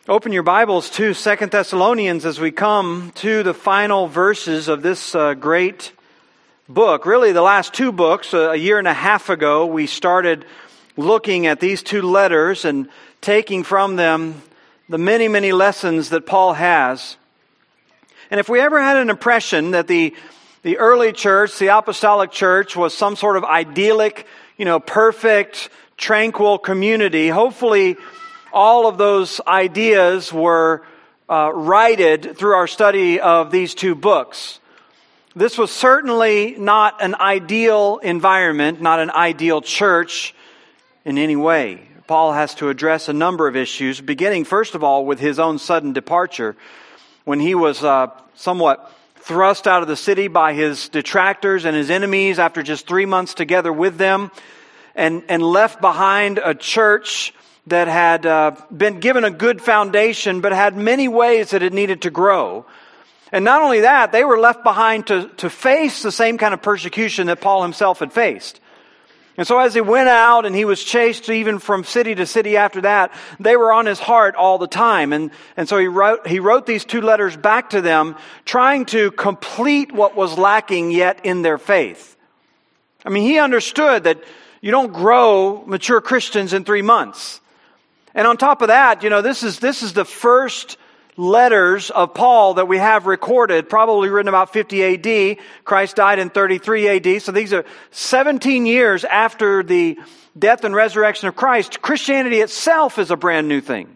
Open your Bibles to 2 Thessalonians as we come to the final verses of this great book. Really, the last two books. A year and a half ago, we started looking at these two letters and taking from them the many, many lessons that Paul has. And if we ever had an impression that the early church, the apostolic church, was some sort of idyllic, perfect, tranquil community, hopefully all of those ideas were righted through our study of these two books. This was certainly not an ideal environment, not an ideal church in any way. Paul has to address a number of issues, beginning first of all with his own sudden departure, when he was somewhat thrust out of the city by his detractors and his enemies after just 3 months together with them, and left behind a church that had been given a good foundation, but had many ways that it needed to grow. And not only that, they were left behind to face the same kind of persecution that Paul himself had faced. And so as he went out and he was chased even from city to city after that, they were on his heart all the time. And so he wrote these two letters back to them, trying to complete what was lacking yet in their faith. I mean, he understood that you don't grow mature Christians in 3 months. And on top of that, this is the first letters of Paul that we have recorded, probably written about 50 AD. Christ died in 33 AD. So these are 17 years after the death and resurrection of Christ. Christianity itself is a brand new thing.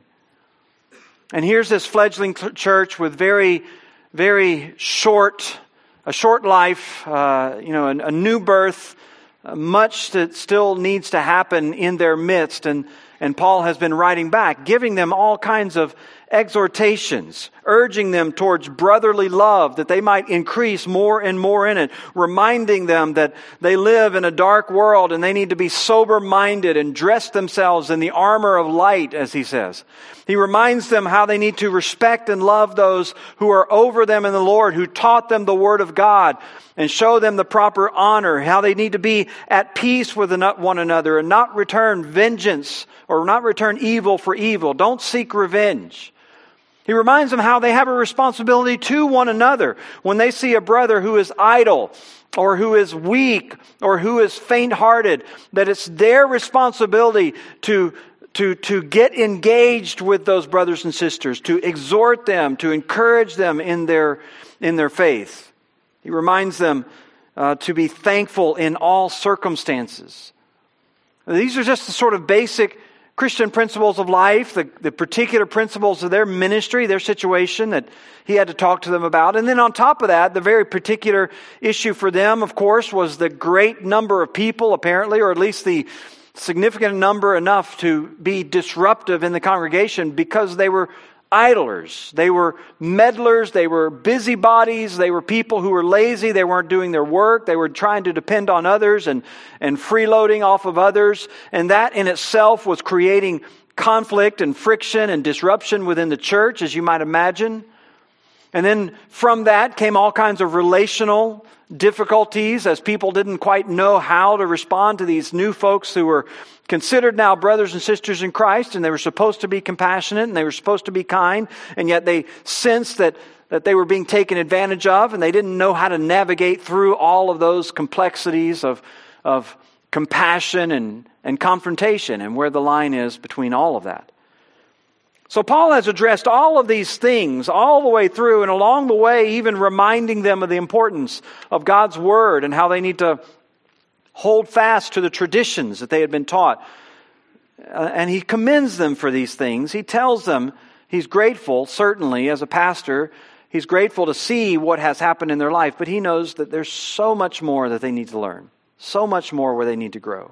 And here's this fledgling church with very, very short life, a new birth, much that still needs to happen in their midst. And Paul has been writing back, giving them all kinds of exhortations, urging them towards brotherly love, that they might increase more and more in it, reminding them that they live in a dark world and they need to be sober-minded and dress themselves in the armor of light, as he says. He reminds them how they need to respect and love those who are over them in the Lord, who taught them the Word of God, and show them the proper honor, how they need to be at peace with one another and not return vengeance or not return evil for evil. Don't seek revenge. He reminds them how they have a responsibility to one another. When they see a brother who is idle or who is weak or who is faint-hearted, that it's their responsibility to get engaged with those brothers and sisters, to exhort them, to encourage them in their faith. He reminds them to be thankful in all circumstances. These are just the sort of basic Christian principles of life, the particular principles of their ministry, their situation that he had to talk to them about. And then on top of that, the very particular issue for them, of course, was the great number of people, apparently, or at least the significant number enough to be disruptive in the congregation because they were idlers. They were meddlers. They were busybodies. They were people who were lazy. They weren't doing their work. They were trying to depend on others and freeloading off of others. And that in itself was creating conflict and friction and disruption within the church, as you might imagine. And then from that came all kinds of relational difficulties as people didn't quite know how to respond to these new folks who were considered now brothers and sisters in Christ, and they were supposed to be compassionate and they were supposed to be kind, and yet they sensed that they were being taken advantage of, and they didn't know how to navigate through all of those complexities of compassion and confrontation and where the line is between all of that. So Paul has addressed all of these things all the way through, and along the way even reminding them of the importance of God's Word and how they need to hold fast to the traditions that they had been taught. And he commends them for these things. He tells them he's grateful, certainly, as a pastor. He's grateful to see what has happened in their life, but he knows that there's so much more that they need to learn. So much more where they need to grow.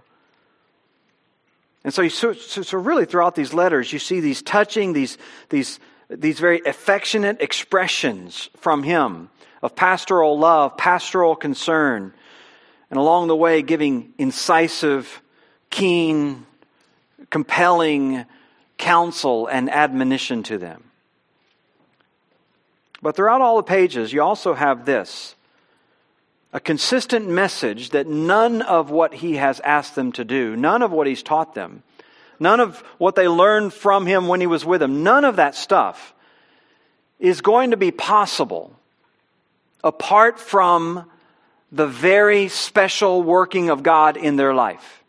And so really throughout these letters, you see these touching, these very affectionate expressions from him of pastoral love, pastoral concern, and along the way giving incisive, keen, compelling counsel and admonition to them. But throughout all the pages, you also have this, a consistent message that none of what he has asked them to do, none of what he's taught them, none of what they learned from him when he was with them, none of that stuff is going to be possible apart from the very special working of God in their life.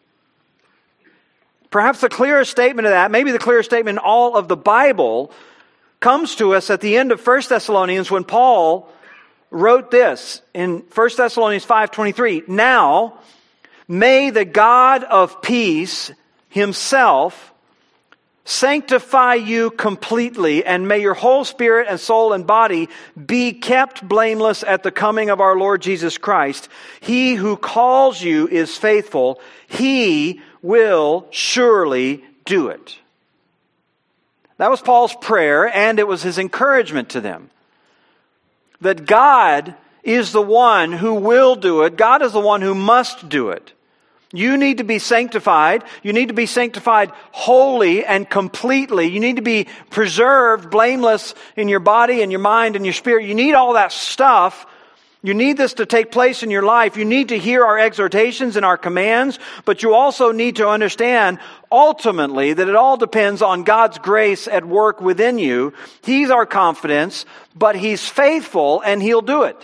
Perhaps the clearest statement of that, maybe the clearest statement in all of the Bible, comes to us at the end of 1 Thessalonians when Paul wrote this in 1 Thessalonians 5:23. Now, may the God of peace himself sanctify you completely, and may your whole spirit and soul and body be kept blameless at the coming of our Lord Jesus Christ. He who calls you is faithful. He will surely do it. That was Paul's prayer, and it was his encouragement to them. That God is the one who will do it. God is the one who must do it. You need to be sanctified. You need to be sanctified wholly and completely. You need to be preserved, blameless in your body and your mind and your spirit. You need all that stuff. You need this to take place in your life. You need to hear our exhortations and our commands, but you also need to understand ultimately that it all depends on God's grace at work within you. He's our confidence, but He's faithful and He'll do it.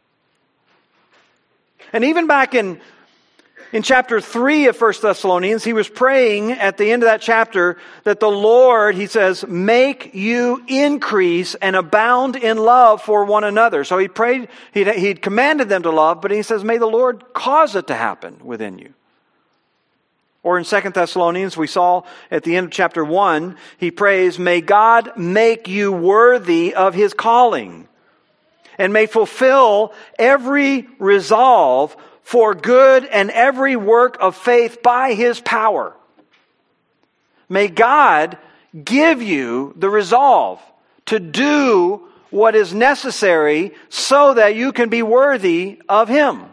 And even back in chapter 3 of 1 Thessalonians, he was praying at the end of that chapter that the Lord, he says, make you increase and abound in love for one another. So he prayed, he'd commanded them to love, but he says, may the Lord cause it to happen within you. Or in 2 Thessalonians, we saw at the end of chapter 1, he prays, may God make you worthy of His calling, and may fulfill every resolve for good and every work of faith by His power. May God give you the resolve to do what is necessary so that you can be worthy of Him.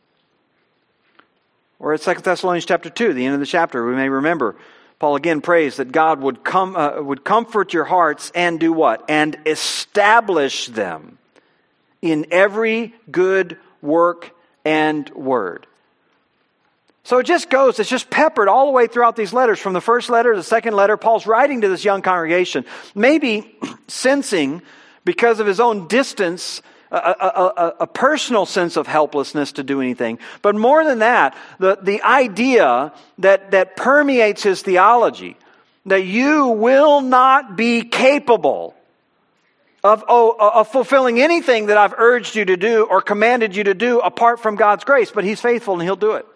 Or at 2 Thessalonians chapter 2, the end of the chapter, we may remember, Paul again prays that God would comfort your hearts and do what? And establish them in every good work and word. So it just goes, it's just peppered all the way throughout these letters. From the first letter to the second letter, Paul's writing to this young congregation, maybe sensing, because of his own distance, a personal sense of helplessness to do anything. But more than that, the idea that permeates his theology, that you will not be capable of fulfilling anything that I've urged you to do or commanded you to do apart from God's grace. But He's faithful and He'll do it.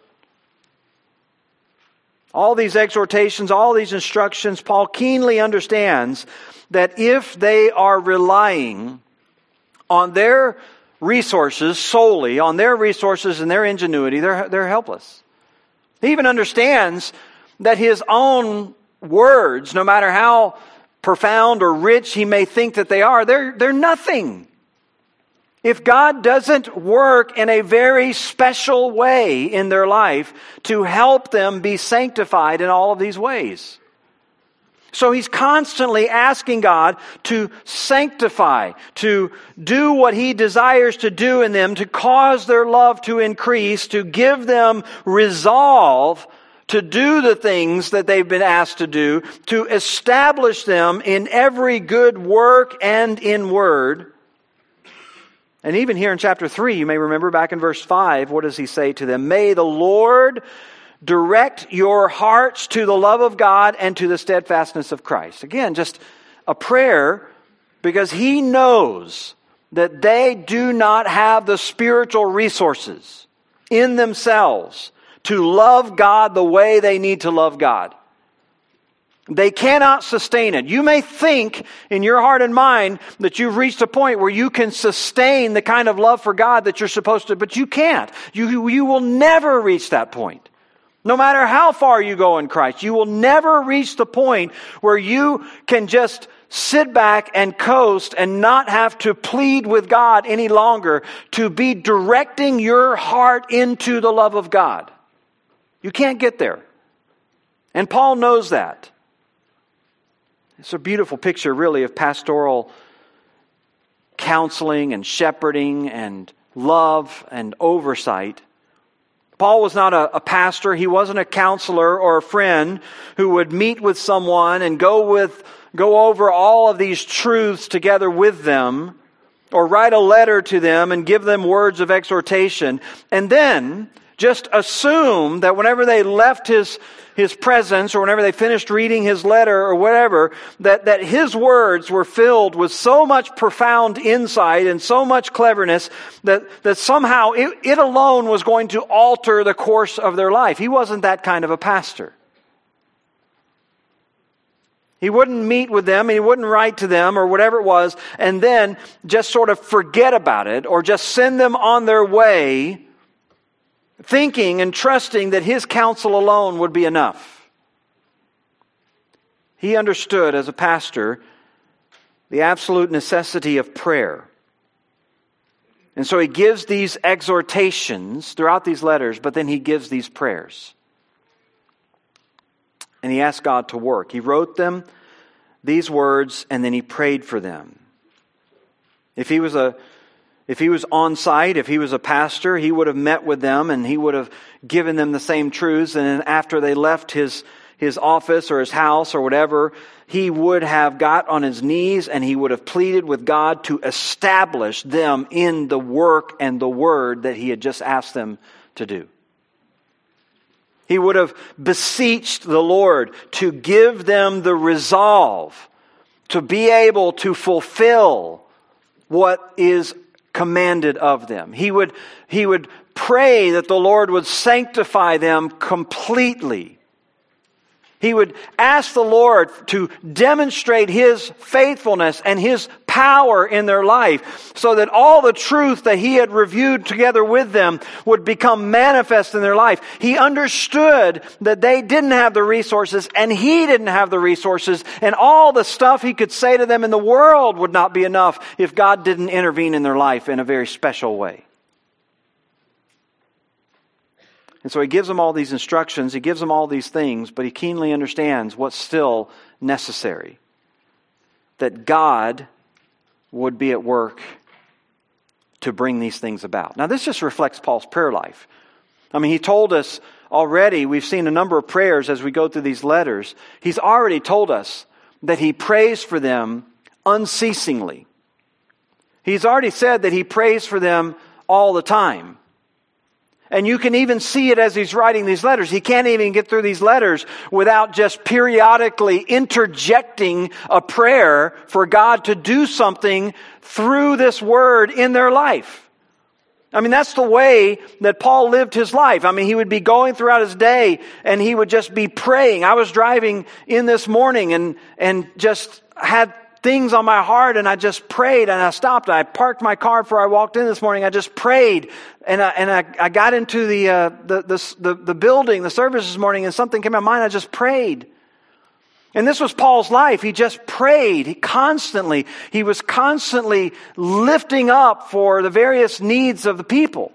All these exhortations, all these instructions, Paul keenly understands that if they are relying on their resources solely, on their resources and their ingenuity, they're helpless. He even understands that his own words, no matter how profound or rich he may think that they are, they're nothing. If God doesn't work in a very special way in their life to help them be sanctified in all of these ways. So he's constantly asking God to sanctify, to do what He desires to do in them, to cause their love to increase, to give them resolve to do the things that they've been asked to do, to establish them in every good work and in word. And even here in chapter 3, you may remember back in verse 5, what does he say to them? May the Lord direct your hearts to the love of God and to the steadfastness of Christ. Again, just a prayer because he knows that they do not have the spiritual resources in themselves to love God the way they need to love God. They cannot sustain it. You may think in your heart and mind that you've reached a point where you can sustain the kind of love for God that you're supposed to, but you can't. You will never reach that point. No matter how far you go in Christ, you will never reach the point where you can just sit back and coast and not have to plead with God any longer to be directing your heart into the love of God. You can't get there. And Paul knows that. It's a beautiful picture, really, of pastoral counseling and shepherding and love and oversight. Paul was not a pastor. He wasn't a counselor or a friend who would meet with someone and go over all of these truths together with them, or write a letter to them and give them words of exhortation, and then just assume that whenever they left his presence, or whenever they finished reading his letter or whatever, that his words were filled with so much profound insight and so much cleverness that somehow it alone was going to alter the course of their life. He wasn't that kind of a pastor. He wouldn't meet with them, he wouldn't write to them or whatever it was, and then just sort of forget about it or just send them on their way, thinking and trusting that his counsel alone would be enough. He understood as a pastor the absolute necessity of prayer. And so he gives these exhortations throughout these letters, but then he gives these prayers. And he asked God to work. He wrote them, these words, and then he prayed for them. If he was on site, if he was a pastor, he would have met with them and he would have given them the same truths. And then after they left his office or his house or whatever, he would have got on his knees and he would have pleaded with God to establish them in the work and the word that he had just asked them to do. He would have beseeched the Lord to give them the resolve to be able to fulfill what is commanded of them. He would pray that the Lord would sanctify them completely. He would ask the Lord to demonstrate His faithfulness and His power in their life so that all the truth that He had reviewed together with them would become manifest in their life. He understood that they didn't have the resources and He didn't have the resources, and all the stuff He could say to them in the world would not be enough if God didn't intervene in their life in a very special way. And so he gives them all these instructions, he gives them all these things, but he keenly understands what's still necessary. That God would be at work to bring these things about. Now this just reflects Paul's prayer life. I mean, he told us already, we've seen a number of prayers as we go through these letters. He's already told us that he prays for them unceasingly. He's already said that he prays for them all the time. And you can even see it as he's writing these letters. He can't even get through these letters without just periodically interjecting a prayer for God to do something through this word in their life. I mean, that's the way that Paul lived his life. I mean, he would be going throughout his day and he would just be praying. I was driving in this morning and just had things on my heart, and I just prayed, and I stopped. I parked my car before I walked in this morning. I just prayed, and I got into the building, the service this morning, and something came to mind. I just prayed. And this was Paul's life. He just prayed. He was constantly lifting up for the various needs of the people.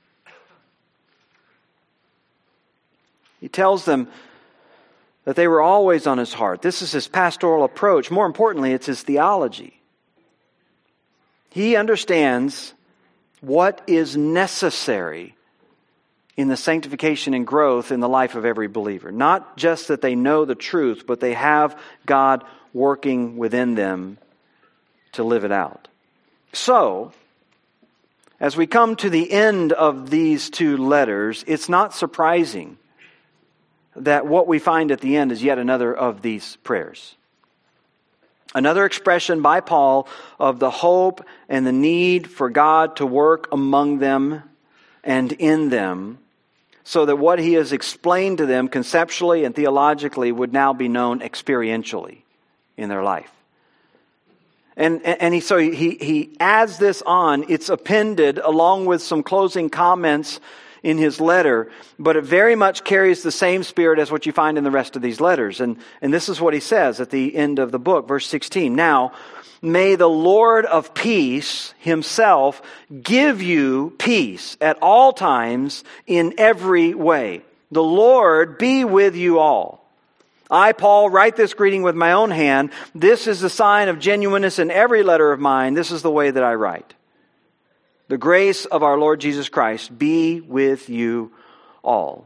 He tells them that they were always on his heart. This is his pastoral approach. More importantly, it's his theology. He understands what is necessary in the sanctification and growth in the life of every believer. Not just that they know the truth, but they have God working within them to live it out. So, as we come to the end of these two letters, it's not surprising that what we find at the end is yet another of these prayers. Another expression by Paul of the hope and the need for God to work among them and in them, so that what he has explained to them conceptually and theologically would now be known experientially in their life. And he adds this on. It's appended along with some closing comments in his letter, but it very much carries the same spirit as what you find in the rest of these letters. And this is what he says at the end of the book, verse 16. Now, may the Lord of peace himself give you peace at all times in every way. The Lord be with you all. I, Paul, write this greeting with my own hand. This is the sign of genuineness in every letter of mine. This is the way that I write. The grace of our Lord Jesus Christ be with you all.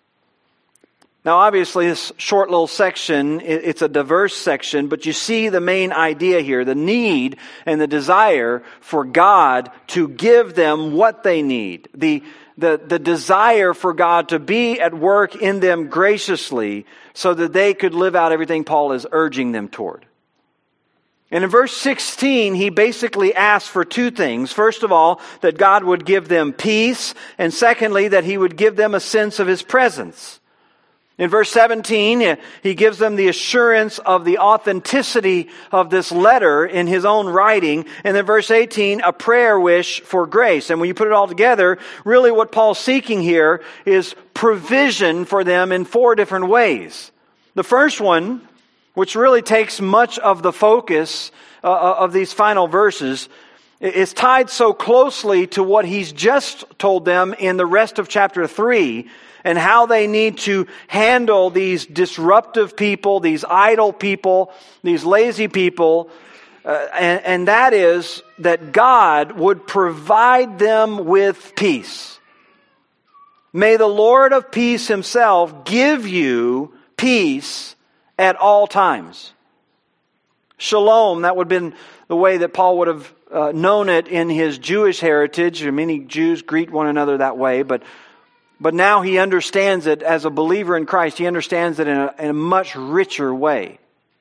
Now, obviously, this short little section, it's a diverse section, but you see the main idea here, the need and the desire for God to give them what they need. The desire for God to be at work in them graciously so that they could live out everything Paul is urging them toward. And in verse 16, he basically asks for two things. First of all, that God would give them peace, and secondly, that He would give them a sense of His presence. In verse 17, he gives them the assurance of the authenticity of this letter in his own writing. And then verse 18, a prayer wish for grace. And when you put it all together, really what Paul's seeking here is provision for them in four different ways. The first one, which really takes much of the focus of these final verses, is tied so closely to what he's just told them in the rest of chapter 3, and how they need to handle these disruptive people, these idle people, these lazy people. And that is that God would provide them with peace. May the Lord of peace Himself give you peace at all times. Shalom, that would have been the way that Paul would have known it in his Jewish heritage. Many Jews greet one another that way, but now he understands it as a believer in Christ. He understands it in a much richer way.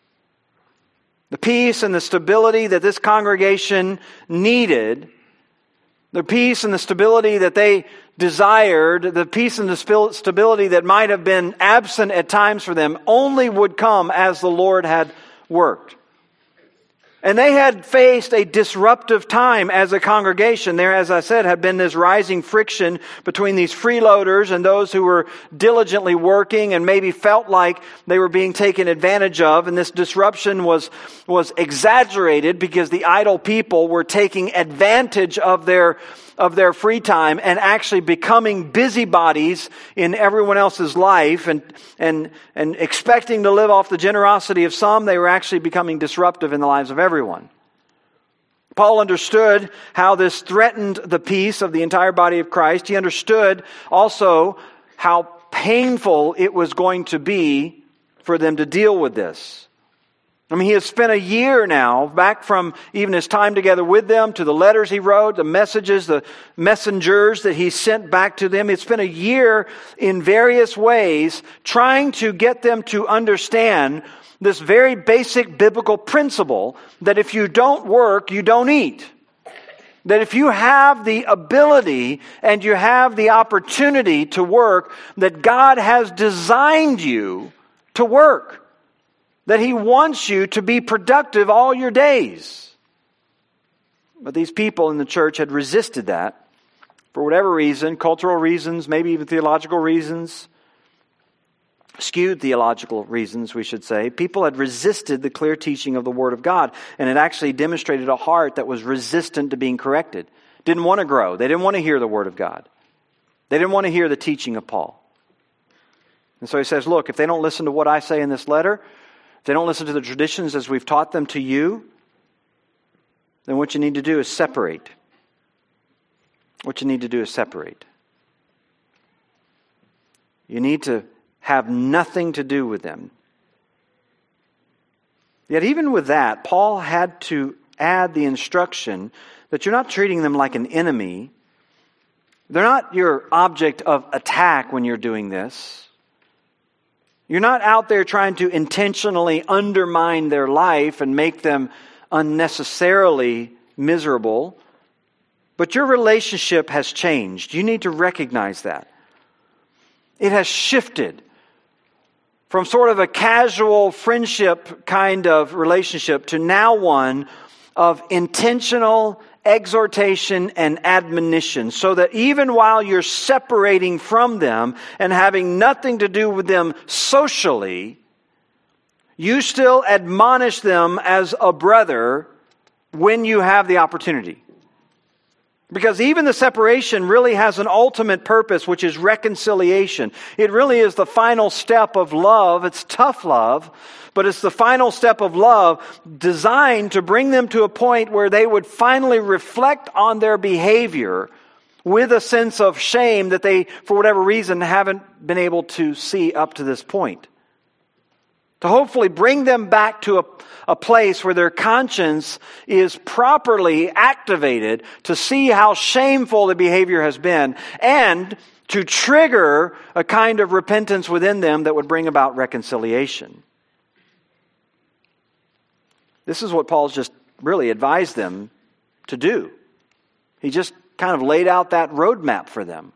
The peace and the stability that this congregation needed, the peace and the stability that they desired, the peace and the stability that might have been absent at times for them, only would come as the Lord had worked. And they had faced a disruptive time as a congregation. There, as I said, had been this rising friction between these freeloaders and those who were diligently working and maybe felt like they were being taken advantage of. And this disruption was exaggerated because the idle people were taking advantage of their free time and actually becoming busybodies in everyone else's life and expecting to live off the generosity of some. They were actually becoming disruptive in the lives of everyone. Paul understood how this threatened the peace of the entire body of Christ. He understood also how painful it was going to be for them to deal with this. I mean, he has spent a year now, back from even his time together with them, to the letters he wrote, the messages, the messengers that he sent back to them. It's been a year in various ways trying to get them to understand this very basic biblical principle that if you don't work, you don't eat. That if you have the ability and you have the opportunity to work, that God has designed you to work. That He wants you to be productive all your days. But these people in the church had resisted that for whatever reason, cultural reasons, maybe even theological reasons, skewed theological reasons, we should say. People had resisted the clear teaching of the Word of God, and it actually demonstrated a heart that was resistant to being corrected. Didn't want to grow. They didn't want to hear the Word of God. They didn't want to hear the teaching of Paul. And so he says, look, if they don't listen to what I say in this letter, if they don't listen to the traditions as we've taught them to you, then what you need to do is separate. What you need to do is separate. You need to have nothing to do with them. Yet even with that, Paul had to add the instruction that you're not treating them like an enemy. They're not your object of attack when you're doing this. You're not out there trying to intentionally undermine their life and make them unnecessarily miserable. But your relationship has changed. You need to recognize that. It has shifted from sort of a casual friendship kind of relationship to now one of intentional exhortation and admonition, so that even while you're separating from them and having nothing to do with them socially, you still admonish them as a brother when you have the opportunity. Because even the separation really has an ultimate purpose, which is reconciliation. It really is the final step of love. It's tough love, but it's the final step of love designed to bring them to a point where they would finally reflect on their behavior with a sense of shame that they, for whatever reason, haven't been able to see up to this point. To hopefully bring them back to a place where their conscience is properly activated to see how shameful the behavior has been, and to trigger a kind of repentance within them that would bring about reconciliation. This is what Paul's just really advised them to do. He just kind of laid out that roadmap for them.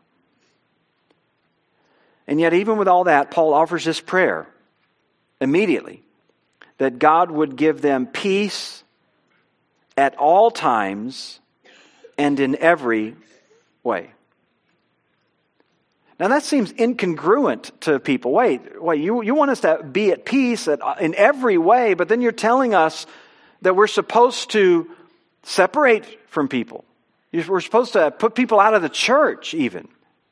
And yet, even with all that, Paul offers this prayer immediately, that God would give them peace at all times and in every way. Now that seems incongruent to people. Wait, you want us to be at peace in every way, but then you're telling us that we're supposed to separate from people. We're supposed to put people out of the church even.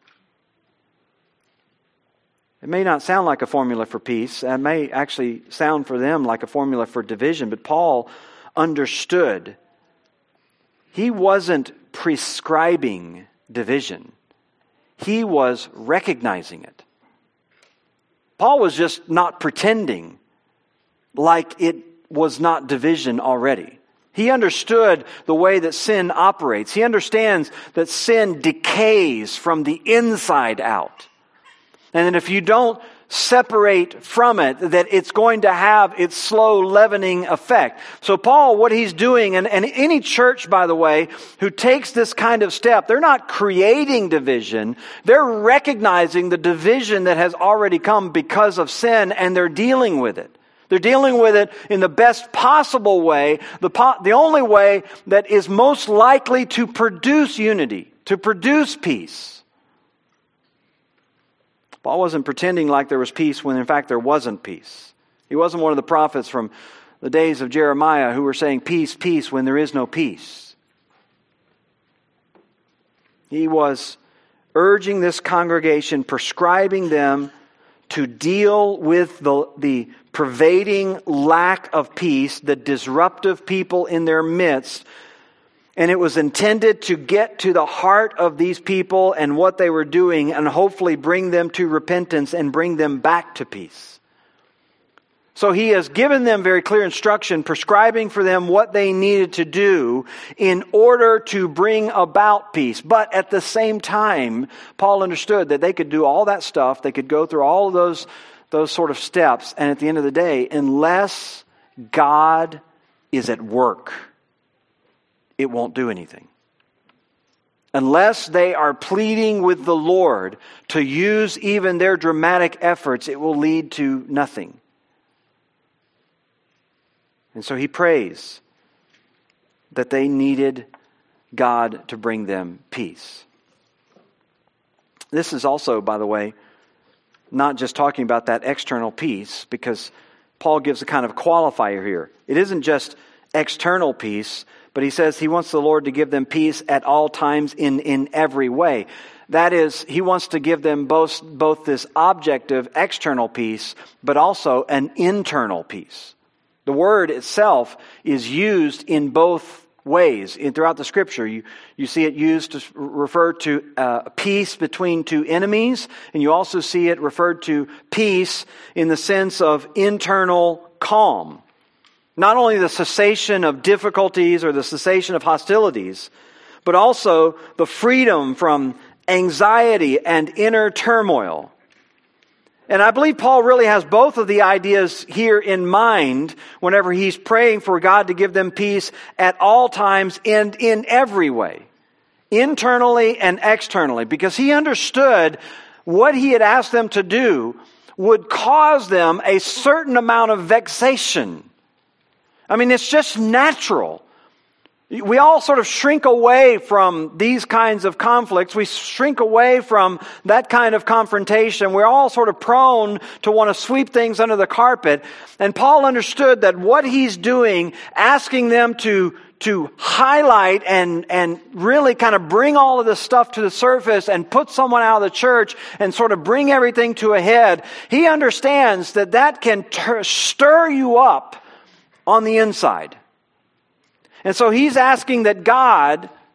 It may not sound like a formula for peace. It may actually sound for them like a formula for division. But Paul understood. He wasn't prescribing division. He was recognizing it. Paul was just not pretending like it was not division already. He understood the way that sin operates. He understands that sin decays from the inside out. And that if you don't separate from it, that it's going to have its slow leavening effect. So Paul, what he's doing, and any church, by the way, who takes this kind of step, they're not creating division. They're recognizing the division that has already come because of sin, and they're dealing with it. They're dealing with it in the best possible way, the only way that is most likely to produce unity, to produce peace. Paul wasn't pretending like there was peace when in fact there wasn't peace. He wasn't one of the prophets from the days of Jeremiah who were saying peace, peace when there is no peace. He was urging this congregation, prescribing them to deal with the pervading lack of peace, the disruptive people in their midst. And it was intended to get to the heart of these people and what they were doing, and hopefully bring them to repentance and bring them back to peace. So he has given them very clear instruction, prescribing for them what they needed to do in order to bring about peace. But at the same time, Paul understood that they could do all that stuff, they could go through all of those sort of steps, and at the end of the day, unless God is at work, it won't do anything. Unless they are pleading with the Lord to use even their dramatic efforts, it will lead to nothing. And so he prays that they needed God to bring them peace. This is also, by the way, not just talking about that external peace, because Paul gives a kind of qualifier here. It isn't just external peace, but he says he wants the Lord to give them peace at all times in every way. That is, he wants to give them both this objective external peace, but also an internal peace. The word itself is used in both ways. Throughout the Scripture, you see it used to refer to peace between two enemies, and you also see it referred to peace in the sense of internal calm. Not only the cessation of difficulties or the cessation of hostilities, but also the freedom from anxiety and inner turmoil. And I believe Paul really has both of the ideas here in mind whenever he's praying for God to give them peace at all times and in every way, internally and externally, because he understood what he had asked them to do would cause them a certain amount of vexation. I mean, it's just natural. We all sort of shrink away from these kinds of conflicts. We shrink away from that kind of confrontation. We're all sort of prone to want to sweep things under the carpet. And Paul understood that what he's doing, asking them to highlight and really kind of bring all of this stuff to the surface and put someone out of the church and sort of bring everything to a head, he understands that can stir you up on the inside. And so he's asking that God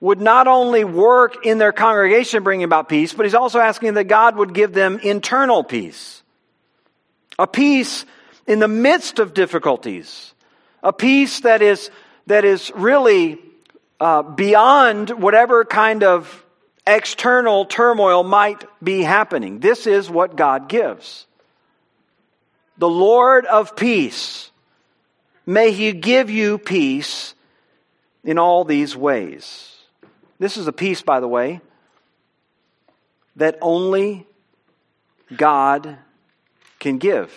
would not only work in their congregation bringing about peace, but he's also asking that God would give them internal peace. A peace in the midst of difficulties. A peace that is really beyond whatever kind of external turmoil might be happening. This is what God gives. The Lord of peace, may He give you peace in all these ways. This is a peace, by the way, that only God can give.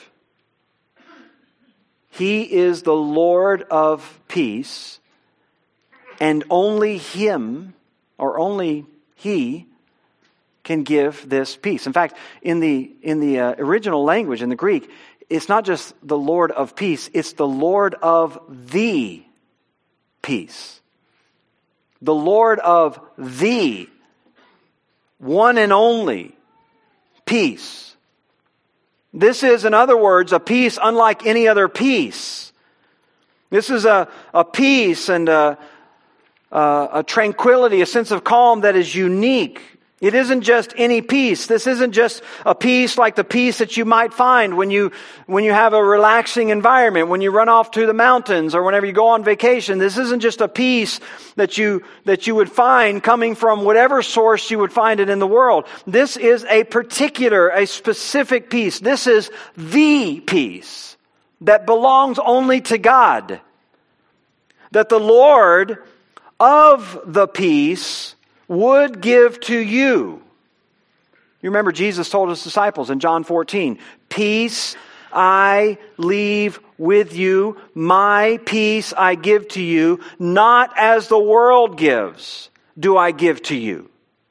He is the Lord of peace, and only Him, or only He, can give this peace. In fact, in the original language, in the Greek, it's not just the Lord of peace, it's the Lord of the peace. The Lord of the one and only peace. This is, in other words, a peace unlike any other peace. This is a peace and a tranquility, a sense of calm that is unique. It isn't just any peace. This isn't just a peace like the peace that you might find when you have a relaxing environment, when you run off to the mountains or whenever you go on vacation. This isn't just a peace that you would find coming from whatever source you would find it in the world. This is a particular, a specific peace. This is the peace that belongs only to God. That the Lord of the peace would give to you. You remember Jesus told His disciples in John 14, "Peace I leave with you, my peace I give to you, not as the world gives, do I give to you.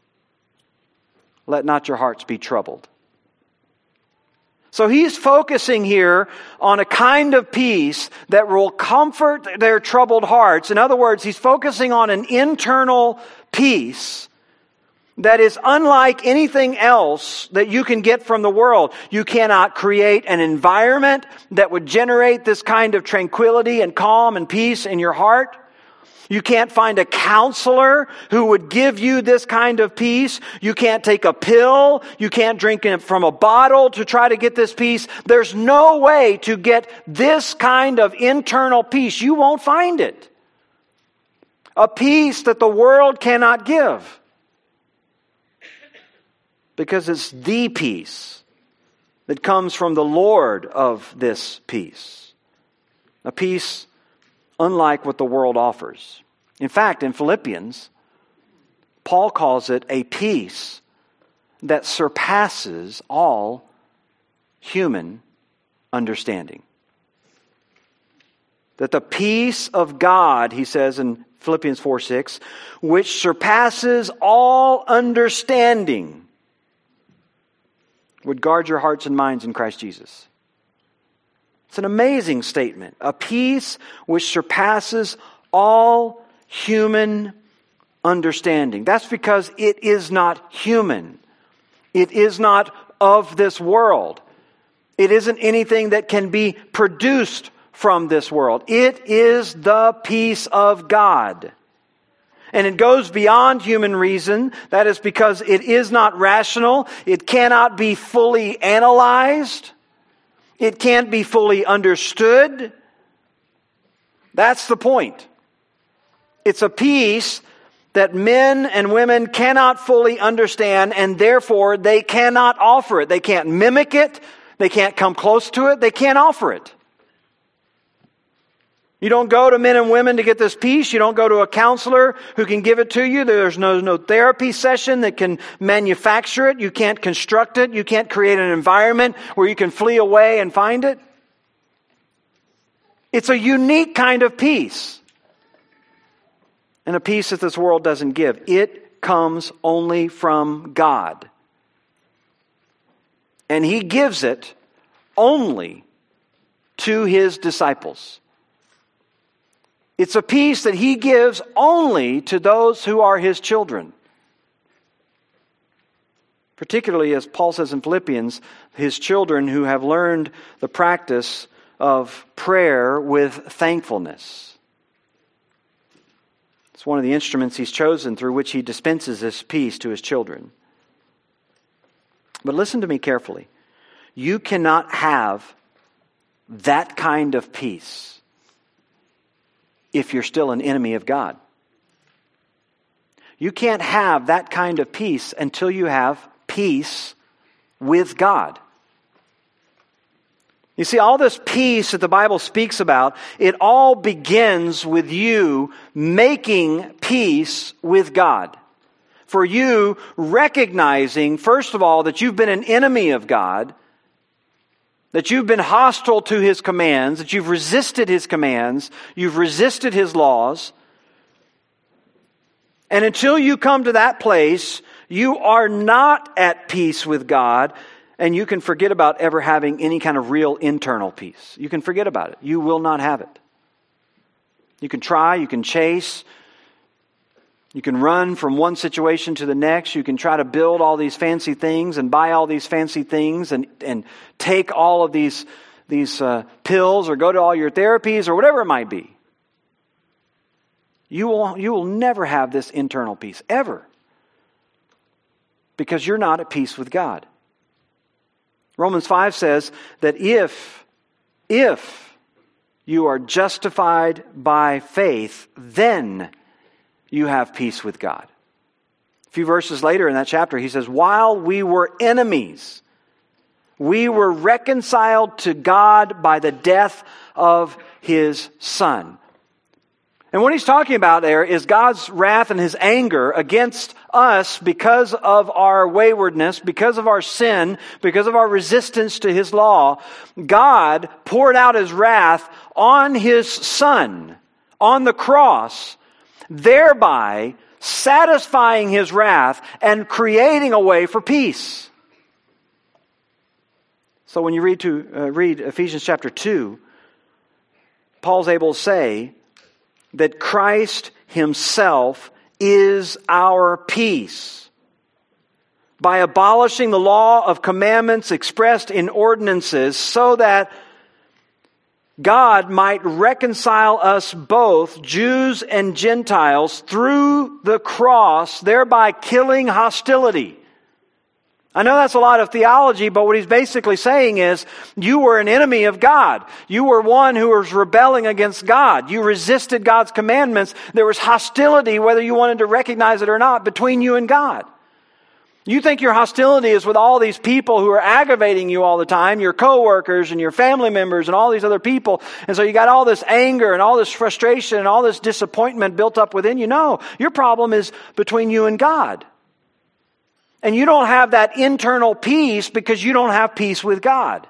Let not your hearts be troubled." So He's focusing here on a kind of peace that will comfort their troubled hearts. In other words, He's focusing on an internal peace that is unlike anything else that you can get from the world. You cannot create an environment that would generate this kind of tranquility and calm and peace in your heart. You can't find a counselor who would give you this kind of peace. You can't take a pill. You can't drink it from a bottle to try to get this peace. There's no way to get this kind of internal peace. You won't find it. A peace that the world cannot give. Because it's the peace that comes from the Lord of this peace. A peace unlike what the world offers. In fact, in Philippians, Paul calls it a peace that surpasses all human understanding. That the peace of God, he says in Philippians 4:6, which surpasses all understanding, would guard your hearts and minds in Christ Jesus. It's an amazing statement. A peace which surpasses all human understanding. That's because it is not human. It is not of this world. It isn't anything that can be produced from this world. It is the peace of God. And it goes beyond human reason. That is because it is not rational. It cannot be fully analyzed. It can't be fully understood. That's the point. It's a peace that men and women cannot fully understand, and therefore they cannot offer it. They can't mimic it. They can't come close to it. They can't offer it. You don't go to men and women to get this peace. You don't go to a counselor who can give it to you. There's no therapy session that can manufacture it. You can't construct it. You can't create an environment where you can flee away and find it. It's a unique kind of peace. And a peace that this world doesn't give. It comes only from God. And He gives it only to His disciples. It's a peace that He gives only to those who are His children. Particularly, as Paul says in Philippians, His children who have learned the practice of prayer with thankfulness. It's one of the instruments He's chosen through which He dispenses this peace to His children. But listen to me carefully. You cannot have that kind of peace if you're still an enemy of God. You can't have that kind of peace until you have peace with God. You see, all this peace that the Bible speaks about, it all begins with you making peace with God. For you recognizing, first of all, that you've been an enemy of God, that you've been hostile to His commands, that you've resisted His commands, you've resisted His laws. And until you come to that place, you are not at peace with God, and you can forget about ever having any kind of real internal peace. You can forget about it. You will not have it. You can try, you can chase, you can run from one situation to the next. You can try to build all these fancy things and buy all these fancy things and take all of these pills or go to all your therapies or whatever it might be. You will never have this internal peace, ever. Because you're not at peace with God. Romans 5 says that if you are justified by faith, then you have peace with God. A few verses later in that chapter, he says, while we were enemies, we were reconciled to God by the death of His Son. And what he's talking about there is God's wrath and His anger against us because of our waywardness, because of our sin, because of our resistance to His law. God poured out His wrath on His Son on the cross, thereby satisfying His wrath and creating a way for peace. So when you read Ephesians chapter 2, Paul's able to say that Christ Himself is our peace. By abolishing the law of commandments expressed in ordinances, so that God might reconcile us both, Jews and Gentiles, through the cross, thereby killing hostility. I know that's a lot of theology, but what he's basically saying is, you were an enemy of God. You were one who was rebelling against God. You resisted God's commandments. There was hostility, whether you wanted to recognize it or not, between you and God. You think your hostility is with all these people who are aggravating you all the time, your coworkers and your family members and all these other people. And so you got all this anger and all this frustration and all this disappointment built up within you. No, your problem is between you and God. And you don't have that internal peace because you don't have peace with God.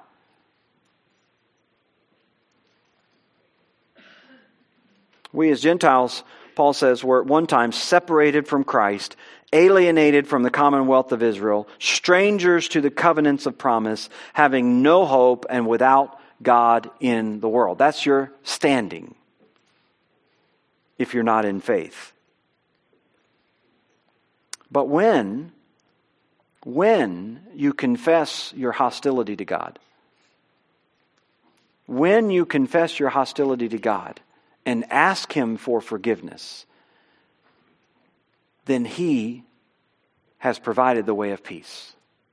We as Gentiles, Paul says, were at one time separated from Christ, alienated from the commonwealth of Israel, strangers to the covenants of promise, having no hope and without God in the world. That's your standing if you're not in faith. But when you confess your hostility to God, when you confess your hostility to God and ask Him for forgiveness, then He has provided the way of peace.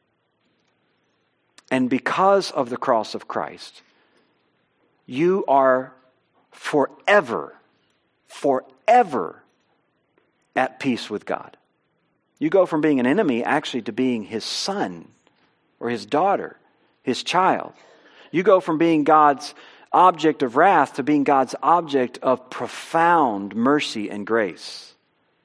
And because of the cross of Christ, you are forever at peace with God. You go from being an enemy actually to being His son or His daughter, His child. You go from being God's object of wrath to being God's object of profound mercy and grace.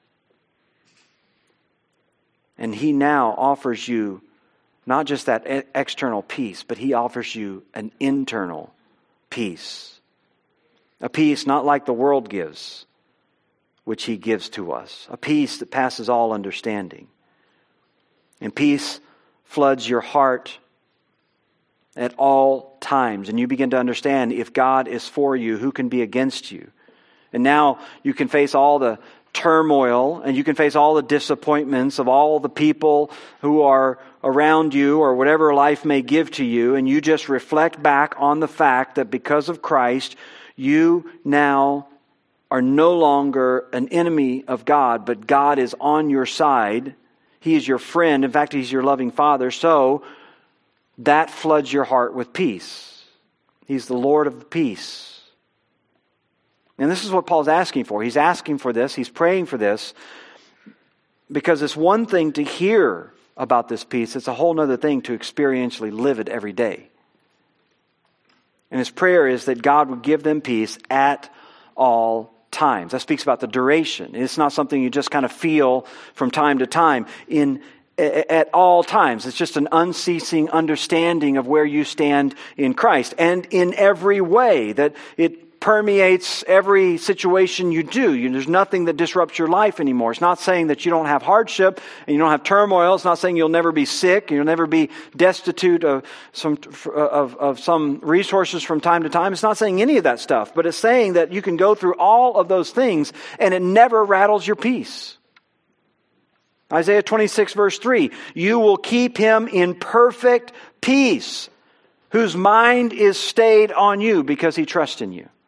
And He now offers you not just that external peace, but He offers you an internal peace. A peace not like the world gives, which He gives to us. A peace that passes all understanding. And peace floods your heart at all times. And you begin to understand, if God is for you, who can be against you? And now you can face all the turmoil and you can face all the disappointments of all the people who are around you or whatever life may give to you. And you just reflect back on the fact that because of Christ, you now are no longer an enemy of God, but God is on your side. He is your friend. In fact, He's your loving Father. So that floods your heart with peace. He's the Lord of peace. And this is what Paul's asking for. He's asking for this. He's praying for this. Because it's one thing to hear about this peace. It's a whole other thing to experientially live it every day. And his prayer is that God would give them peace at all times. That speaks about the duration. It's not something you just kind of feel from time to time. At all times. It's just an unceasing understanding of where you stand in Christ. And in every way, that it permeates every situation you do. There's nothing that disrupts your life anymore. It's not saying that you don't have hardship and you don't have turmoil. It's not saying you'll never be sick. You'll never be destitute of some resources from time to time. It's not saying any of that stuff. But it's saying that you can go through all of those things and it never rattles your peace. Isaiah 26 verse 3, you will keep him in perfect peace, whose mind is stayed on you because he trusts in you.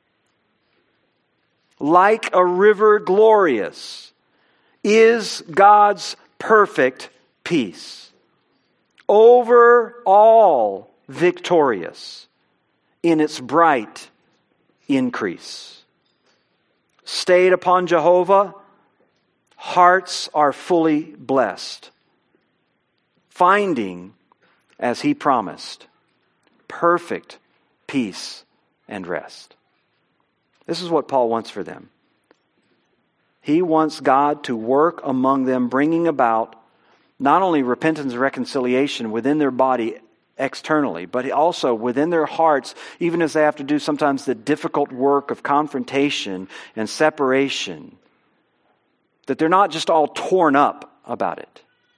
Like a river glorious is God's perfect peace, over all victorious in its bright increase. Stayed upon Jehovah, hearts are fully blessed, finding, as He promised, perfect peace and rest. This is what Paul wants for them. He wants God to work among them, bringing about not only repentance and reconciliation within their body externally, but also within their hearts, even as they have to do sometimes the difficult work of confrontation and separation, that they're not just all torn up about it.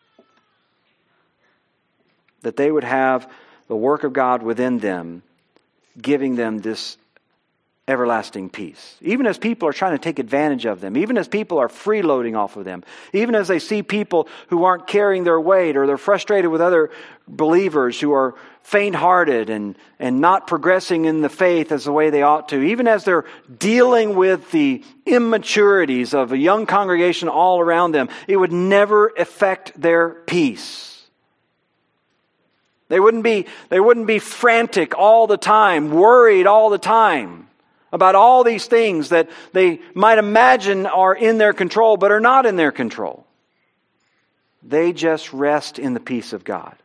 That they would have the work of God within them, giving them this everlasting peace. Even as people are trying to take advantage of them, even as people are freeloading off of them, even as they see people who aren't carrying their weight, or they're frustrated with other believers who are faint-hearted and not progressing in the faith as the way they ought to, even as they're dealing with the immaturities of a young congregation all around them, it would never affect their peace. They wouldn't be frantic all the time, worried all the time about all these things that they might imagine are in their control but are not in their control. They just rest in the peace of God.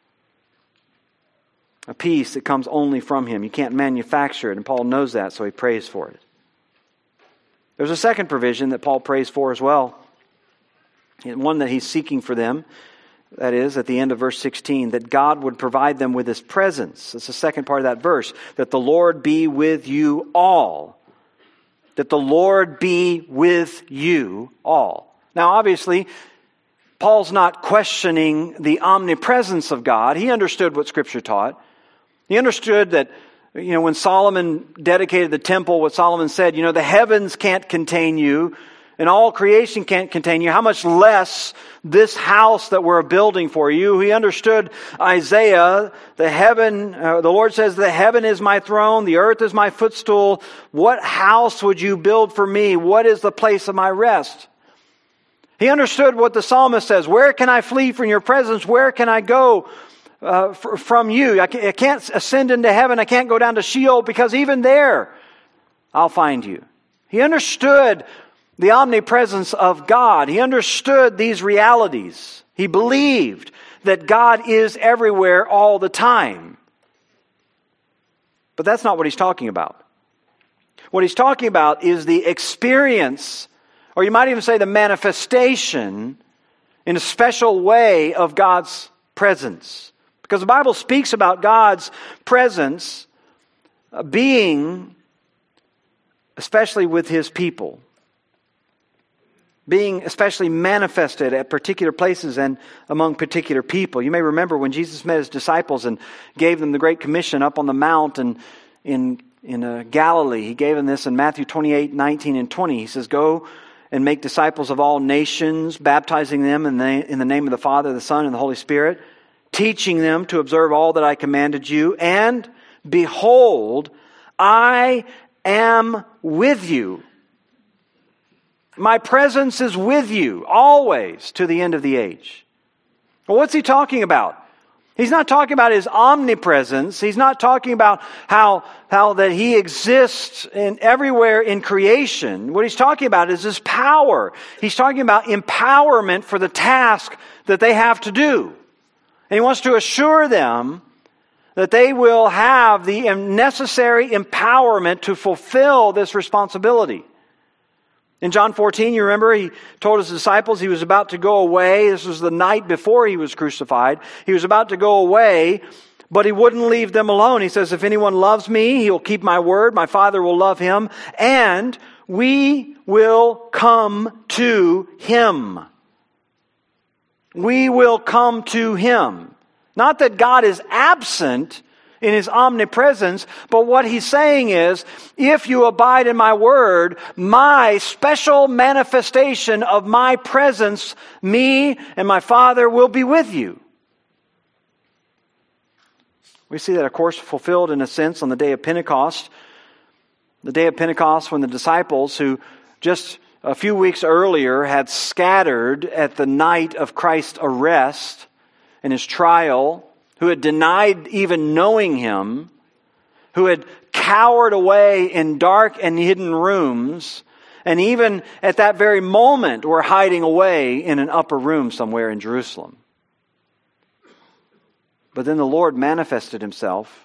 A peace that comes only from Him. You can't manufacture it, and Paul knows that, so he prays for it. There's a second provision that Paul prays for as well, and one that he's seeking for them. That is, at the end of verse 16, that God would provide them with His presence. That's the second part of that verse. That the Lord be with you all. That the Lord be with you all. Now, obviously, Paul's not questioning the omnipresence of God. He understood what Scripture taught. He understood that, when Solomon dedicated the temple, what Solomon said, the heavens can't contain you, and all creation can't contain you, how much less this house that we're building for you. He understood Isaiah, the Lord says, the heaven is my throne, the earth is my footstool. What house would you build for me? What is the place of my rest? He understood what the psalmist says, where can I flee from your presence? Where can I go from you? I can't ascend into heaven. I can't go down to Sheol, because even there I'll find you. He understood the omnipresence of God. He understood these realities. He believed that God is everywhere all the time. But that's not what he's talking about. What he's talking about is the experience, or you might even say the manifestation in a special way of God's presence. Because the Bible speaks about God's presence being, especially with His people, being especially manifested at particular places and among particular people. You may remember when Jesus met His disciples and gave them the Great Commission up on the mount and in Galilee. He gave them this in Matthew 28, 19 and 20. He says, go and make disciples of all nations, baptizing them in the name of the Father, the Son, and the Holy Spirit, teaching them to observe all that I commanded you. And behold, I am with you My presence is with you always to the end of the age. Well, what's he talking about? He's not talking about his omnipresence. He's not talking about how that he exists everywhere in creation. What he's talking about is his power. He's talking about empowerment for the task that they have to do. And he wants to assure them that they will have the necessary empowerment to fulfill this responsibility. In John 14, you remember, he told his disciples he was about to go away. This was the night before he was crucified. He was about to go away, but he wouldn't leave them alone. He says, if anyone loves me, he'll keep my word. My Father will love him, and we will come to him. We will come to him. Not that God is absent in his omnipresence, but what he's saying is, if you abide in my word, my special manifestation of my presence, me and my Father will be with you. We see that, of course, fulfilled in a sense on the day of Pentecost. The day of Pentecost, when the disciples who just a few weeks earlier had scattered at the night of Christ's arrest and his trial, who had denied even knowing him, who had cowered away in dark and hidden rooms, and even at that very moment were hiding away in an upper room somewhere in Jerusalem. But then the Lord manifested himself,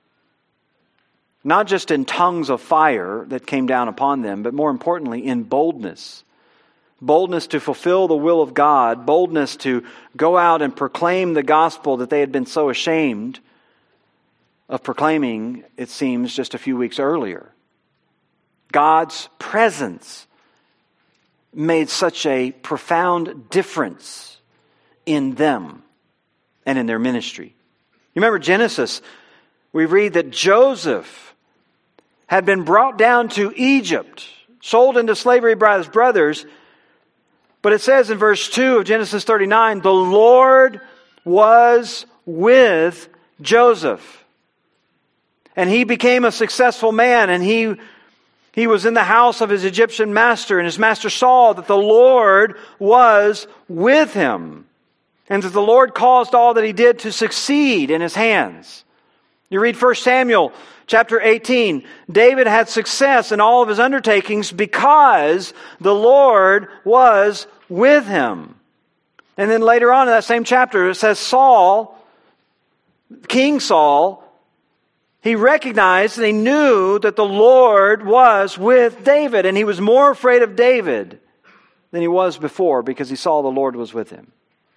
not just in tongues of fire that came down upon them, but more importantly in boldness. Boldness to fulfill the will of God, boldness to go out and proclaim the gospel that they had been so ashamed of proclaiming, it seems, just a few weeks earlier. God's presence made such a profound difference in them and in their ministry. You remember Genesis, we read that Joseph had been brought down to Egypt, sold into slavery by his brothers. But it says in verse 2 of Genesis 39, the Lord was with Joseph. And he became a successful man, and he was in the house of his Egyptian master, and his master saw that the Lord was with him, and that the Lord caused all that he did to succeed in his hands. You read 1 Samuel chapter 18. David had success in all of his undertakings because the Lord was with him. And then later on in that same chapter, it says Saul, King Saul, he recognized and he knew that the Lord was with David. And he was more afraid of David than he was before because he saw the Lord was with him.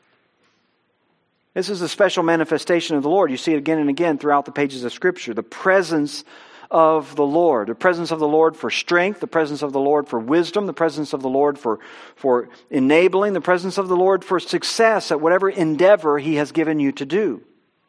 This is a special manifestation of the Lord. You see it again and again throughout the pages of Scripture. The presence of the Lord. The presence of the Lord for strength. The presence of the Lord for wisdom. The presence of the Lord for enabling. The presence of the Lord for success at whatever endeavor He has given you to do.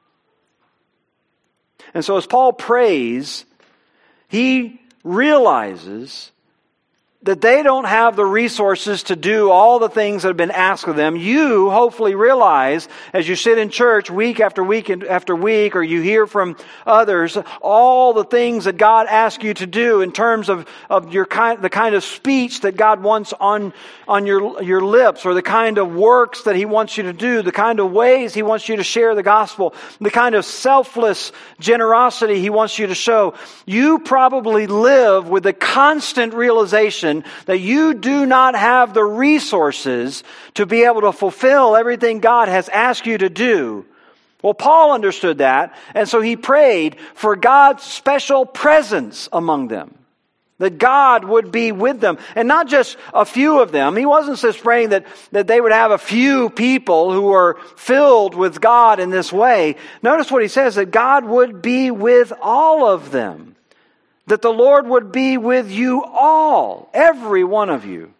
And so as Paul prays, he realizes that they don't have the resources to do all the things that have been asked of them. You hopefully realize as you sit in church week after week after week, or you hear from others, all the things that God asks you to do in terms of the kind of speech that God wants on your lips, or the kind of works that He wants you to do, the kind of ways He wants you to share the gospel, the kind of selfless generosity He wants you to show. You probably live with the constant realization that you do not have the resources to be able to fulfill everything God has asked you to do. Well, Paul understood that, and so he prayed for God's special presence among them. That God would be with them. And not just a few of them. He wasn't just praying that they would have a few people who are filled with God in this way. Notice what he says, that God would be with all of them. That the Lord would be with you all, every one of you.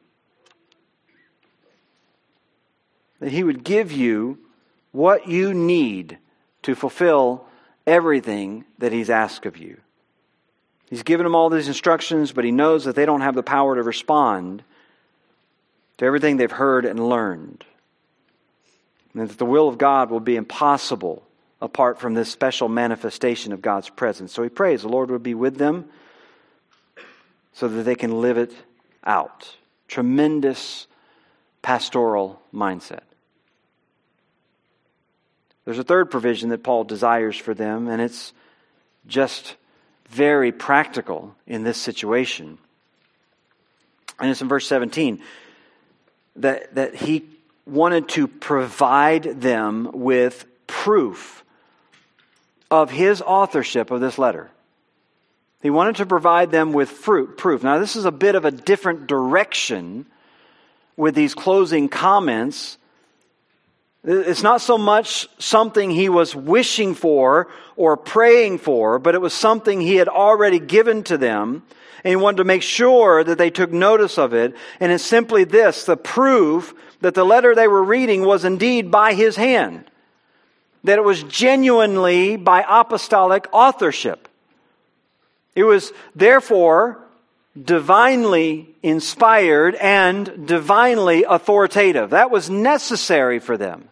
That He would give you what you need to fulfill everything that He's asked of you. He's given them all these instructions, but He knows that they don't have the power to respond to everything they've heard and learned. And that the will of God will be impossible apart from this special manifestation of God's presence. So he prays the Lord would be with them so that they can live it out, tremendous pastoral mindset. There's a third provision that Paul desires for them, and it's just very practical in this situation. And it's in verse 17 that he wanted to provide them with proof of his authorship of this letter. He wanted to provide them with proof. Now, this is a bit of a different direction with these closing comments. It's not so much something he was wishing for or praying for, but it was something he had already given to them, and he wanted to make sure that they took notice of it. And it's simply this, the proof that the letter they were reading was indeed by his hand, that it was genuinely by apostolic authorship. It was therefore divinely inspired and divinely authoritative. That was necessary for them.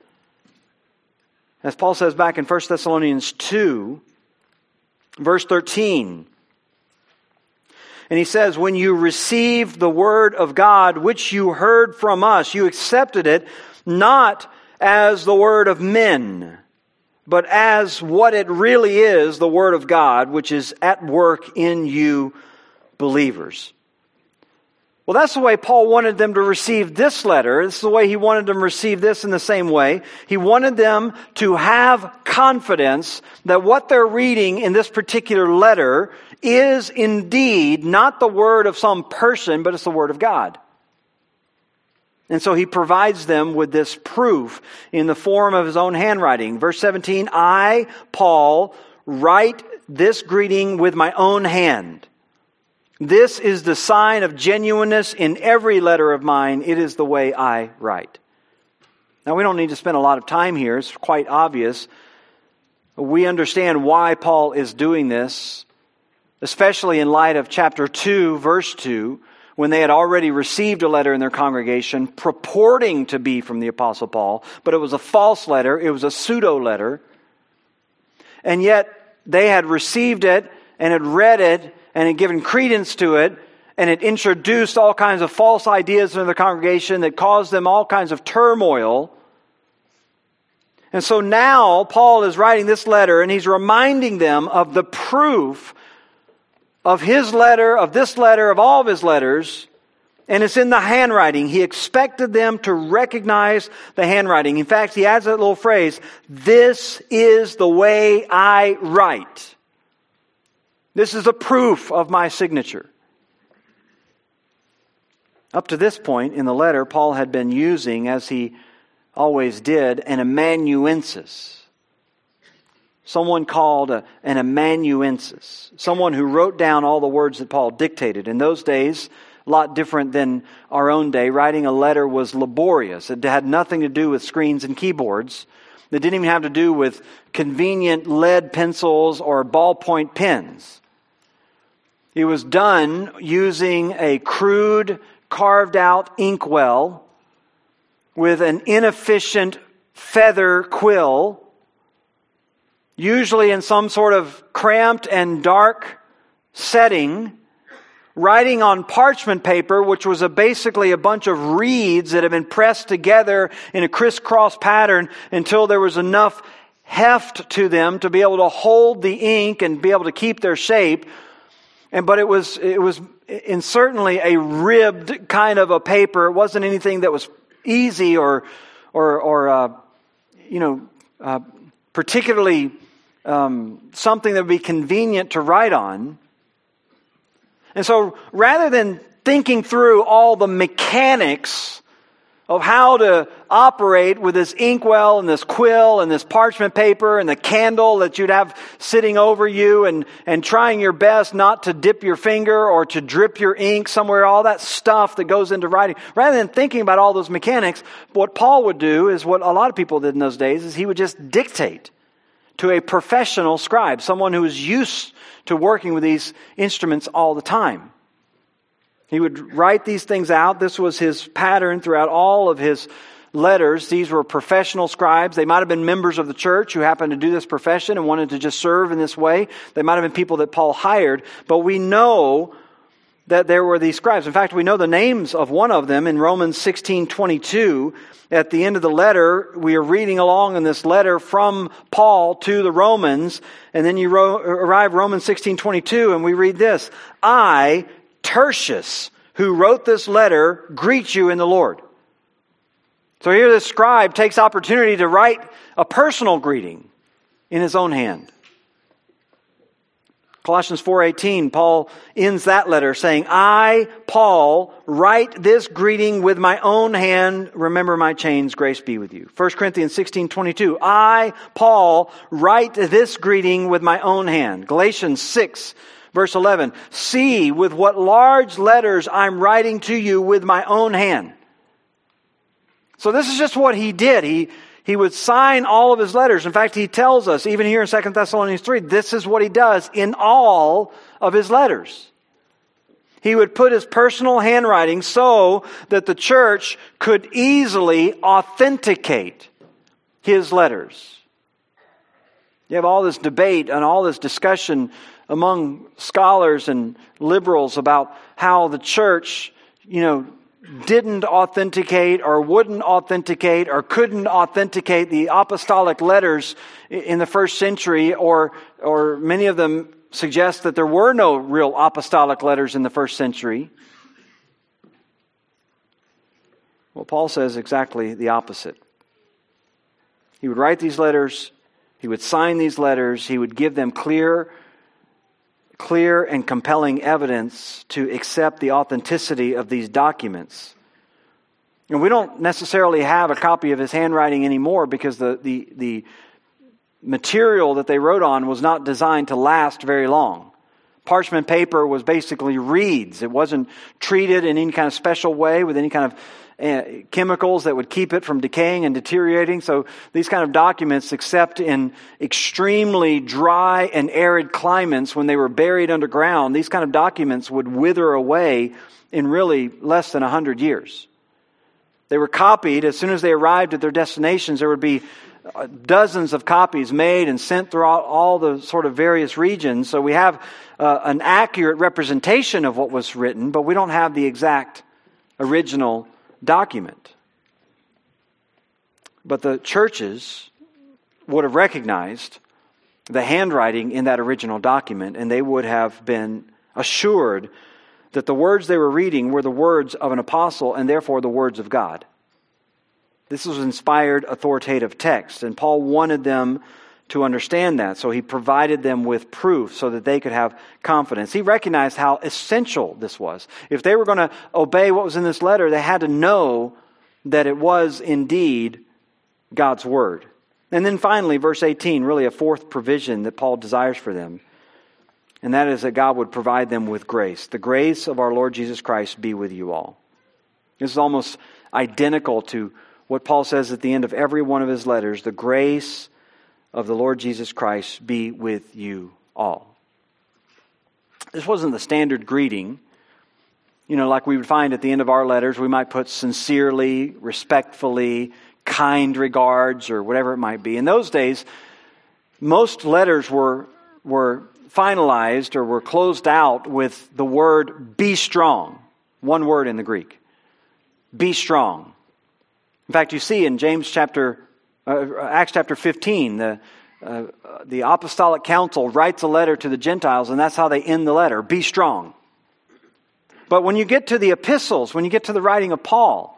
As Paul says back in 1 Thessalonians 2, verse 13. And he says, when you received the word of God, which you heard from us, you accepted it not as the word of men, but as what it really is, the word of God, which is at work in you believers. Well, that's the way Paul wanted them to receive this letter. This is the way he wanted them to receive this in the same way. He wanted them to have confidence that what they're reading in this particular letter is indeed not the word of some person, but it's the word of God. And so he provides them with this proof in the form of his own handwriting. Verse 17, I, Paul, write this greeting with my own hand. This is the sign of genuineness in every letter of mine. It is the way I write. Now, we don't need to spend a lot of time here. It's quite obvious. We understand why Paul is doing this, especially in light of chapter 2, verse 2, when they had already received a letter in their congregation purporting to be from the Apostle Paul, but it was a false letter. It was a pseudo letter. And yet they had received it and had read it and had given credence to it, and it introduced all kinds of false ideas into the congregation that caused them all kinds of turmoil. And so now Paul is writing this letter, and he's reminding them of the proof of his letter, of this letter, of all of his letters, and it's in the handwriting. He expected them to recognize the handwriting. In fact, he adds that little phrase, this is the way I write. This is a proof of my signature. Up to this point in the letter, Paul had been using, as he always did, an amanuensis. Someone called an amanuensis. Someone who wrote down all the words that Paul dictated. In those days, a lot different than our own day, writing a letter was laborious. It had nothing to do with screens and keyboards. It didn't even have to do with convenient lead pencils or ballpoint pens. It was done using a crude, carved-out inkwell with an inefficient feather quill, usually in some sort of cramped and dark setting, writing on parchment paper, which was basically a bunch of reeds that had been pressed together in a crisscross pattern until there was enough heft to them to be able to hold the ink and be able to keep their shape. But it was in certainly a ribbed kind of a paper. It wasn't anything that was easy or particularly something that would be convenient to write on. And so rather than thinking through all the mechanics of how to operate with this inkwell and this quill and this parchment paper and the candle that you'd have sitting over you and trying your best not to dip your finger or to drip your ink somewhere, all that stuff that goes into writing. Rather than thinking about all those mechanics, what Paul would do is what a lot of people did in those days is he would just dictate to a professional scribe, someone who was used to working with these instruments all the time. He would write these things out. This was his pattern throughout all of his letters. These were professional scribes. They might have been members of the church who happened to do this profession and wanted to just serve in this way. They might have been people that Paul hired. But we know that there were these scribes. In fact, we know the names of one of them in Romans 16:22. At the end of the letter, we are reading along in this letter from Paul to the Romans, and then you arrive Romans 16:22, and we read this: I, Tertius, who wrote this letter, greet you in the Lord. So here the scribe takes opportunity to write a personal greeting in his own hand. Colossians 4:18, Paul ends that letter saying, I, Paul, write this greeting with my own hand. Remember my chains, grace be with you. 1 Corinthians 16:22, I, Paul, write this greeting with my own hand. Galatians 6, verse 11, see with what large letters I'm writing to you with my own hand. So this is just what he did. He would sign all of his letters. In fact, he tells us, even here in 2 Thessalonians 3, this is what he does in all of his letters. He would put his personal handwriting so that the church could easily authenticate his letters. You have all this debate and all this discussion among scholars and liberals about how the church, didn't authenticate or wouldn't authenticate or couldn't authenticate the apostolic letters in the first century, or many of them suggest that there were no real apostolic letters in the first century. Well, Paul says exactly the opposite. He would write these letters, he would sign these letters, he would give them clear and compelling evidence to accept the authenticity of these documents. And we don't necessarily have a copy of his handwriting anymore because the material that they wrote on was not designed to last very long. Parchment paper was basically reeds. It wasn't treated in any kind of special way with any kind of chemicals that would keep it from decaying and deteriorating. So these kind of documents, except in extremely dry and arid climates when they were buried underground, these kind of documents would wither away in really less than 100 years. They were copied as soon as they arrived at their destinations. There would be dozens of copies made and sent throughout all the sort of various regions. So we have an accurate representation of what was written, but we don't have the exact original document. But the churches would have recognized the handwriting in that original document, and they would have been assured that the words they were reading were the words of an apostle and therefore the words of God. This was inspired, authoritative text, and Paul wanted them to understand that, so he provided them with proof so that they could have confidence. He recognized how essential this was. If they were going to obey what was in this letter, they had to know that it was indeed God's word. And then finally, verse 18, really a fourth provision that Paul desires for them, and that is that God would provide them with grace. The grace of our Lord Jesus Christ be with you all. This is almost identical to what Paul says at the end of every one of his letters. The grace of the Lord Jesus Christ be with you all. This wasn't the standard greeting. Like we would find at the end of our letters, we might put sincerely, respectfully, kind regards, or whatever it might be. In those days, most letters were finalized or were closed out with the word be strong. One word in the Greek. Be strong. In fact, you see in Acts chapter 15, the apostolic council writes a letter to the Gentiles, and that's how they end the letter. Be strong. But when you get to the epistles, when you get to the writing of Paul,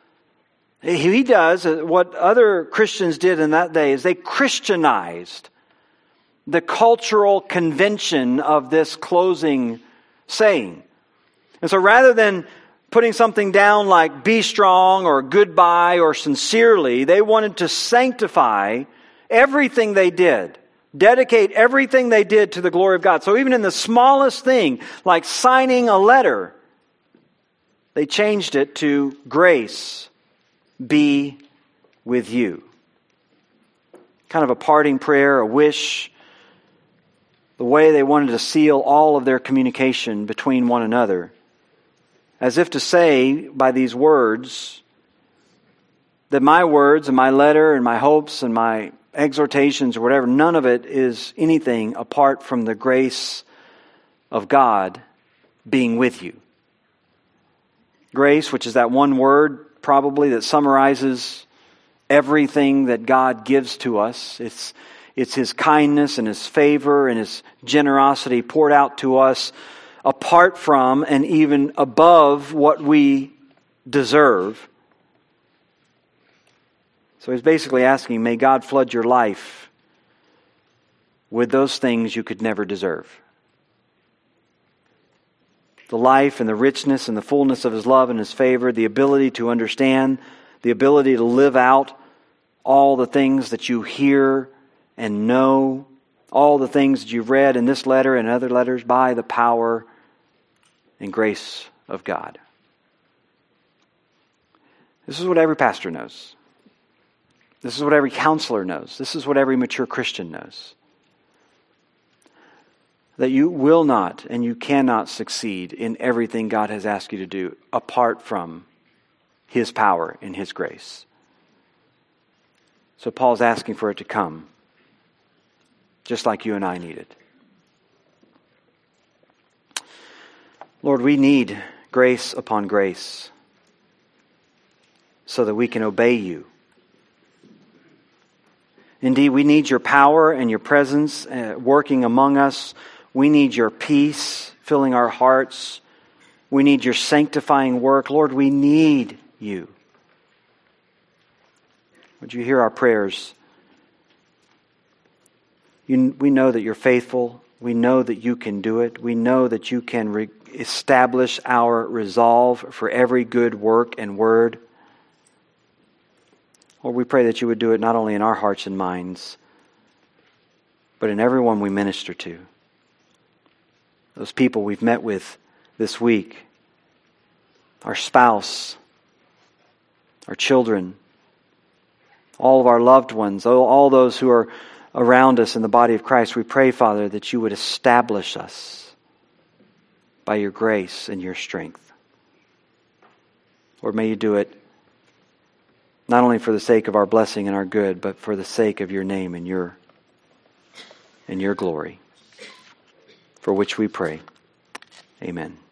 he does what other Christians did in that day, is they Christianized the cultural convention of this closing saying. And so rather than putting something down like be strong or goodbye or sincerely, they wanted to sanctify everything they did, dedicate everything they did to the glory of God. So even in the smallest thing, like signing a letter, they changed it to grace be with you. Kind of a parting prayer, a wish, the way they wanted to seal all of their communication between one another. As if to say by these words that my words and my letter and my hopes and my exhortations or whatever, none of it is anything apart from the grace of God being with you. Grace, which is that one word probably that summarizes everything that God gives to us. It's His kindness and His favor and His generosity poured out to us apart from and even above what we deserve. So He's basically asking, may God flood your life with those things you could never deserve. The life and the richness and the fullness of His love and His favor, the ability to understand, the ability to live out all the things that you hear and know, all the things that you've read in this letter and other letters by the power and grace of God. This is what every pastor knows. This is what every counselor knows. This is what every mature Christian knows. That you will not and you cannot succeed in everything God has asked you to do apart from His power and His grace. So Paul's asking for it to come, just like you and I need it. Lord, we need grace upon grace so that we can obey You. Indeed, we need Your power and Your presence working among us. We need Your peace filling our hearts. We need Your sanctifying work. Lord, we need You. Would You hear our prayers? We know that You're faithful. We know that You can do it. We know that You can establish our resolve for every good work and word. Lord, we pray that You would do it not only in our hearts and minds, but in everyone we minister to. Those people we've met with this week, our spouse, our children, all of our loved ones, all those who are around us in the body of Christ, we pray, Father, that You would establish us by Your grace and Your strength. Lord, may You do it not only for the sake of our blessing and our good, but for the sake of Your name and Your glory, for which we pray. Amen.